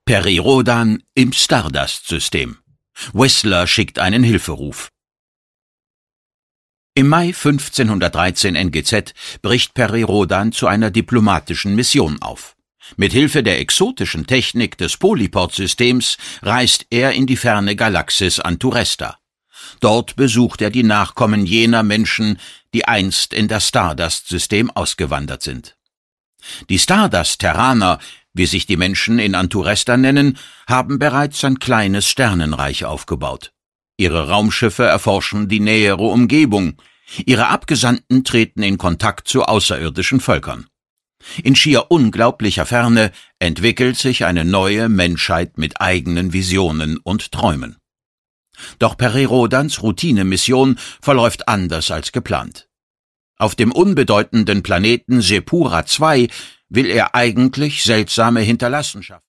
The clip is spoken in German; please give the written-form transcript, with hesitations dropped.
Peri Rodan im Stardust-System. Whistler schickt einen Hilferuf. Im Mai 1513 NGZ bricht Peri Rodan zu einer diplomatischen Mission auf. Mit Hilfe der exotischen Technik des Polyport-Systems reist er in die ferne Galaxis Anturesta. Dort besucht er die Nachkommen jener Menschen, die einst in das Stardust-System ausgewandert sind. Die Stardust-Terraner, wie sich die Menschen in Anturesta nennen, haben bereits ein kleines Sternenreich aufgebaut. Ihre Raumschiffe erforschen die nähere Umgebung. Ihre Abgesandten treten in Kontakt zu außerirdischen Völkern. In schier unglaublicher Ferne entwickelt sich eine neue Menschheit mit eigenen Visionen und Träumen. Doch Peri Rodans Routinemission verläuft anders als geplant. Auf dem unbedeutenden Planeten Sepura II will er eigentlich seltsame Hinterlassenschaften